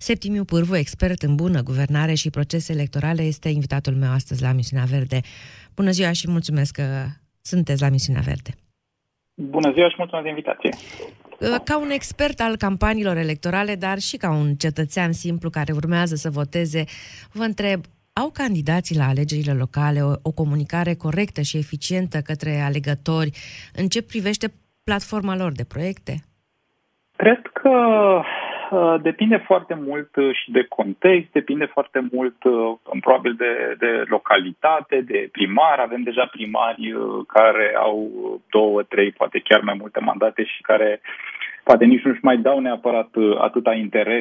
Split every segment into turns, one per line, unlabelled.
Septimiu Pârvu, expert în bună guvernare și procese electorale, este invitatul meu astăzi la Misiunea Verde. Bună ziua și mulțumesc că sunteți la Misiunea Verde.
Bună ziua și mulțumesc de invitație.
Ca un expert al campaniilor electorale, dar și ca un cetățean simplu care urmează să voteze, vă întreb, au candidații la alegerile locale o comunicare corectă și eficientă către alegători în ce privește platforma lor de proiecte?
Cred că depinde foarte mult și de context, depinde foarte mult probabil de localitate, de primar. Avem deja primari care au 2, 3, poate chiar mai multe mandate și care poate nici nu-și mai dau neapărat atâta interes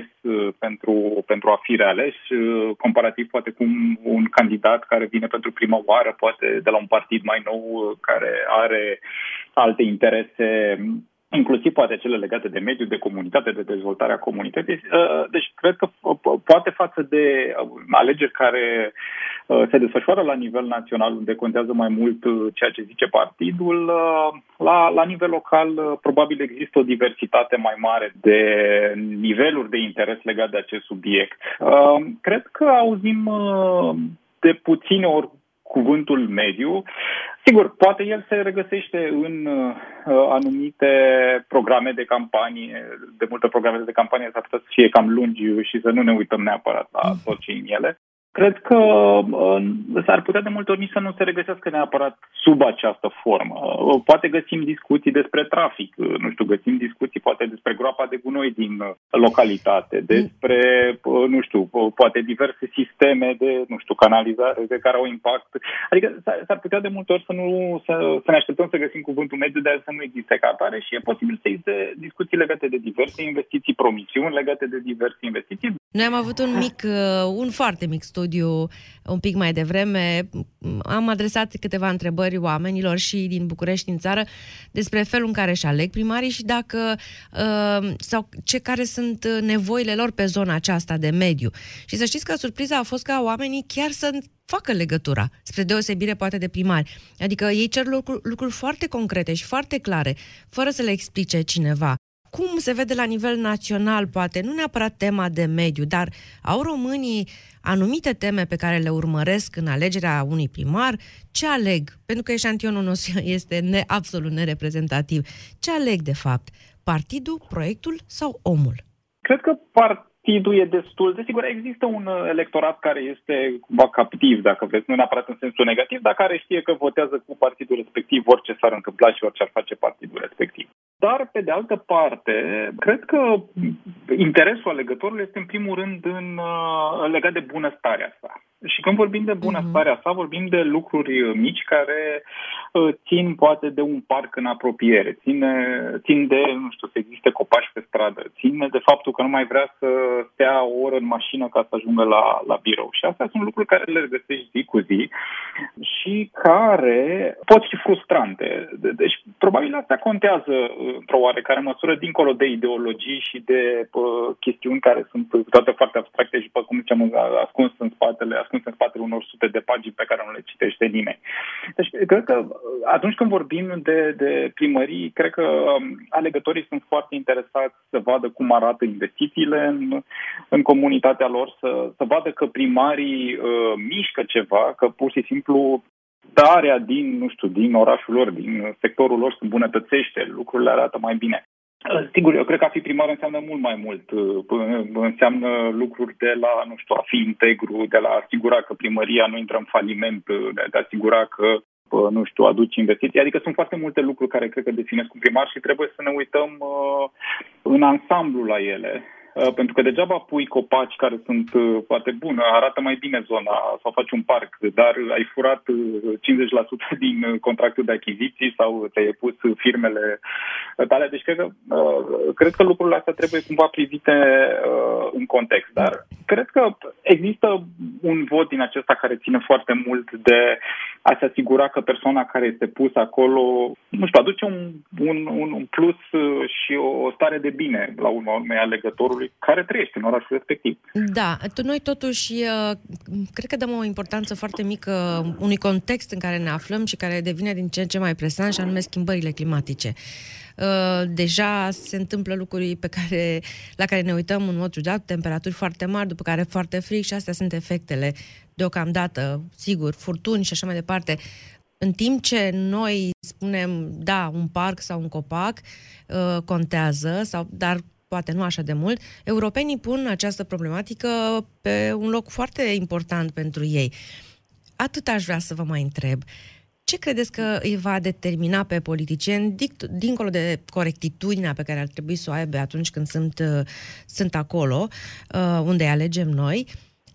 pentru a fi realeși, comparativ poate cu un candidat care vine pentru prima oară, poate de la un partid mai nou care are alte interese, inclusiv poate cele legate de mediu, de comunitate, de dezvoltarea comunității. Deci cred că poate față de alegeri care se desfășoară la nivel național, unde contează mai mult ceea ce zice partidul, la nivel local probabil există o diversitate mai mare de niveluri de interes legat de acest subiect. Cred că auzim de puține ori cuvântul mediu. Sigur, poate el se regăsește în anumite programe de campanie. De multe programe de campanie s-ar putea să fie cam lungi și să nu ne uităm neapărat la tot ce în ele. Cred că s-ar putea de multe ori nici să nu se regăsească neapărat sub această formă. Poate găsim discuții despre trafic, nu știu, găsim discuții poate despre groapa de gunoi din localitate, despre, nu știu, poate diverse sisteme de, nu știu, canalizare de care au impact. Adică s-ar putea de multe ori să ne așteptăm să găsim cuvântul mediu, dar să nu existe ca atare și e posibil să existe discuții legate de diverse investiții, promisiuni legate de diverse investiții.
Noi am avut un foarte mic studiu un pic mai devreme. Am adresat câteva întrebări oamenilor și din București, din țară, despre felul în care își aleg primarii și dacă sau care sunt nevoile lor pe zona aceasta de mediu. Și să știți că surpriza a fost ca oamenii chiar să facă legătura, spre deosebire poate de primari. Adică ei cer lucruri foarte concrete și foarte clare, fără să le explice cineva. Cum se vede la nivel național, poate, nu neapărat tema de mediu, dar au românii anumite teme pe care le urmăresc în alegerea unui primar? Ce aleg? Pentru că eșantionul nostru este absolut nereprezentativ. Ce aleg, de fapt? Partidul, proiectul sau omul?
Cred că partidul e destul. Desigur, există un electorat care este cumva captiv, dacă vreți, nu neapărat în sensul negativ, dar care știe că votează cu partidul respectiv orice s-ar întâmpla și orice ar face partidul respectiv. Dar, pe de altă parte, cred că interesul alegătorului este, în primul rând, legat de bunăstarea sa. Și când vorbim de bunăstarea sa, vorbim de lucruri mici care țin, poate, de un parc în apropiere, țin de, nu știu, să existe copaci pe stradă, țin de faptul că nu mai vrea să stea o oră în mașină ca să ajungă la birou. Și astea sunt lucruri care le regăsești zi cu zi și care pot fi frustrante. Deci, probabil astea contează într-o oarecare măsură, dincolo de ideologii și de chestiuni care sunt toate foarte abstracte și, cum ziceam, ascunse în spatele unor sute de pagini pe care nu le citește nimeni. Deci, cred că atunci când vorbim de primării, cred că alegătorii sunt foarte interesați să vadă cum arată investițiile în comunitatea lor, să vadă că primarii mișcă ceva, că pur și simplu darea din orașul lor, din sectorul lor se îmbunătățește, lucrurile arată mai bine. Sigur, eu cred că a fi primar înseamnă mult mai mult. Înseamnă lucruri de la, nu știu, a fi integru, de la a asigura că primăria nu intră în faliment, de a asigura că, nu știu, aduci investiții. Adică sunt foarte multe lucruri care cred că definesc un primar și trebuie să ne uităm în ansamblu la ele. Pentru că degeaba pui copaci care sunt poate bună, arată mai bine zona sau faci un parc, dar ai furat 50% din contractul de achiziții sau te-ai pus firmele tale. Deci cred că lucrurile astea trebuie cumva privite în context. Dar cred că există un vot din acesta care ține foarte mult de a se asigura că persoana care este pusă acolo, nu știu, aduce un plus și o stare de bine la urma urmei alegătorului omului care trăiește în orașul respectiv.
Da, noi totuși cred că dăm o importanță foarte mică unui context în care ne aflăm și care devine din ce în ce mai presant, și anume schimbările climatice. Deja se întâmplă lucruri la care ne uităm în mod ciudat, temperaturi foarte mari, după care foarte frig, și astea sunt efectele deocamdată, sigur, furtuni și așa mai departe. În timp ce noi spunem, da, un parc sau un copac contează, dar poate nu așa de mult, europenii pun această problematică pe un loc foarte important pentru ei. Atât aș vrea să vă mai întreb. Ce credeți că îi va determina pe politicieni, dincolo de corectitudinea pe care ar trebui să o aibă atunci când sunt acolo, unde îi alegem noi,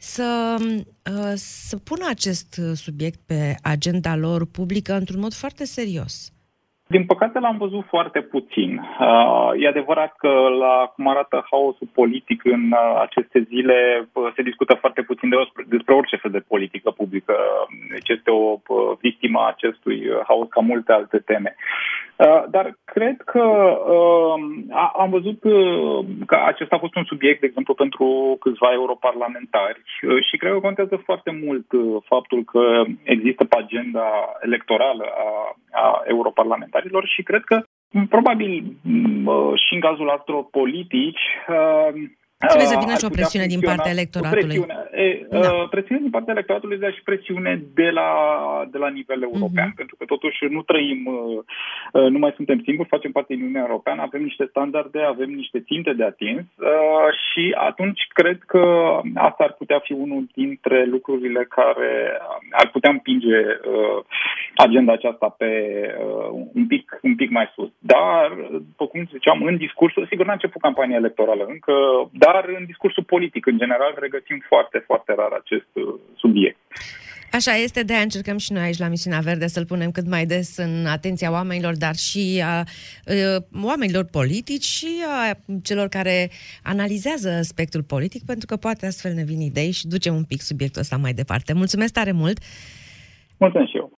să pună acest subiect pe agenda lor publică într-un mod foarte serios?
Din păcate l-am văzut foarte puțin. E adevărat că cum arată haosul politic în aceste zile, se discută foarte puțin despre orice fel de politică publică. Deci este o victimă a acestui haos ca multe alte teme. Dar cred că am văzut că acesta a fost un subiect, de exemplu, pentru câțiva europarlamentari și cred că contează foarte mult faptul că există pe agenda electorală a europarlamentarilor și cred că probabil și în cazul altor politici
trebuie să vină și o presiune din partea electoratului.
Presiune din partea electoratului, dar și presiune de la nivel european, pentru că totuși nu trăim, nu mai suntem singuri, facem parte din Uniunea Europeană, avem niște standarde, avem niște ținte de atins și atunci cred că asta ar putea fi unul dintre lucrurile care ar putea împinge agenda aceasta pe un pic mai sus. Dar, după cum ziceam, în discursul, sigur n-a început campania electorală încă, dar în discursul politic, în general, regăsim foarte, foarte rar acest subiect.
Așa este, de-aia încercăm și noi aici la Misiunea Verde să-l punem cât mai des în atenția oamenilor, dar și a oamenilor politici și a celor care analizează aspectul politic, pentru că poate astfel ne vin idei și ducem un pic subiectul ăsta mai departe. Mulțumesc tare mult!
Mulțumesc și eu!